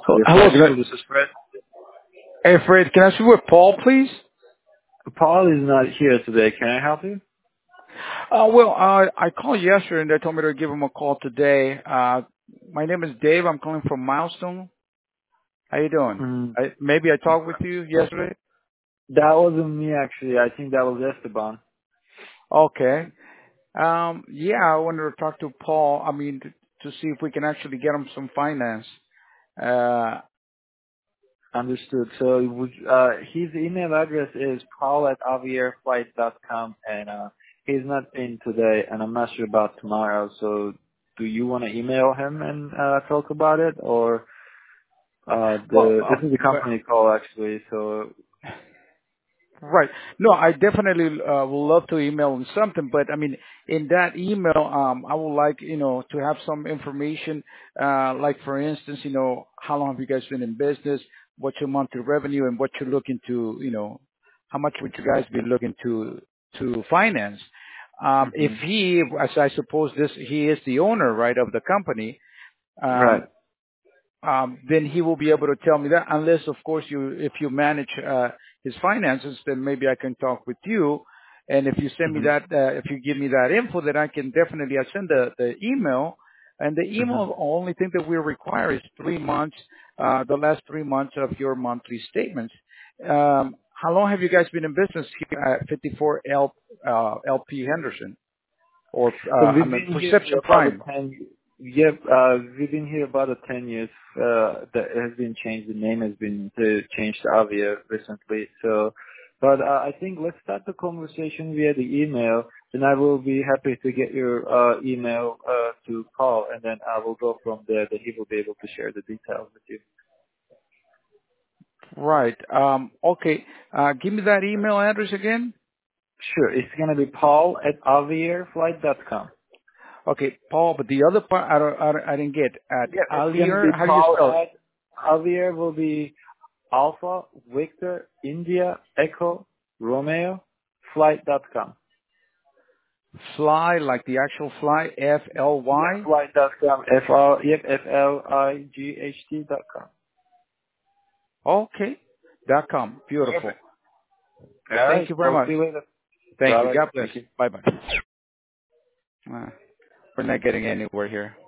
Yes, Hello, medical. This is Fred. hey Fred, can I speak with Paul, please? Paul is not here today. Can I help you? I called yesterday and they told me to give him a call today. My name is Dave. I'm calling from Milestone. How you doing? Mm, Maybe I talked with you yesterday. that wasn't me actually. I think that was Esteban. Okay. Yeah, I wanted to talk to Paul. I mean, to see if we can actually get him some finance. Uh, Understood. So his email address is paul@avierflight.com, and he's not in today, and I'm not sure about tomorrow. So do you want to email him and talk about it, or well, this is the company call actually? So Right. No, I definitely would love to email him something, but I mean, in that email, I would like, to have some information, like for instance, how long have you guys been in business? What's your monthly revenue and what you're looking to, how much would you guys be looking to finance? If hmm he, as I suppose he is the owner, right, of the company, right. um, then he will be able to tell me that. Unless, of course, if you manage his finances, then maybe I can talk with you. And if you send me hmm that, if you give me that info, then I can definitely I send the email. And the hmm email, only thing that we require is 3 months, the last 3 months of your monthly statements. How long have you guys been in business here at 54 LP Henderson or So I we've mean been here Perception about Prime? 10. Yep, we've been here about 10 years. That has been changed. The name has been changed to Avia recently. So, but I think let's start the conversation via the email. Then I will be happy to get your email to Paul, and then I will go from there. That he will be able to share the details with you. Right. Okay. Give me that email address again. Sure, it's gonna be paul@avierflight.com. Okay, Paul. But the other part, I didn't get. At Yeah, it's gonna Alier, be how do you Paul spell it? at Avier will be Alpha, Victor, India, Echo, Romeo, flight.com. Fly, like the actual fly. Yeah, FLY. flight.com. FLIGHT.com. Okay. .com. Beautiful. Perfect. All right. Thank you very Talk much. to you later. Thank Bye you. bye. God bless. Thank you. Bye bye. We're not getting anywhere here.